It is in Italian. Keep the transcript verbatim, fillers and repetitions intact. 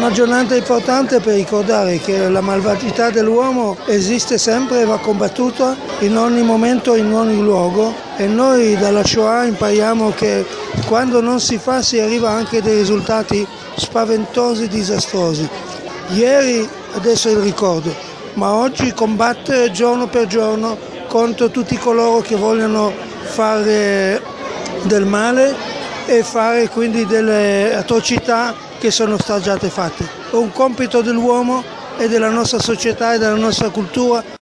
una giornata importante per ricordare che la malvagità dell'uomo esiste sempre e va combattuta in ogni momento, in ogni luogo, e noi dalla Shoah impariamo che quando non si fa si arriva anche a dei risultati spaventosi, disastrosi. Ieri, adesso è il ricordo, ma oggi combattere giorno per giorno contro tutti coloro che vogliono fare del male e fare quindi delle atrocità che sono state già fatte. È un compito dell'uomo e della nostra società e della nostra cultura.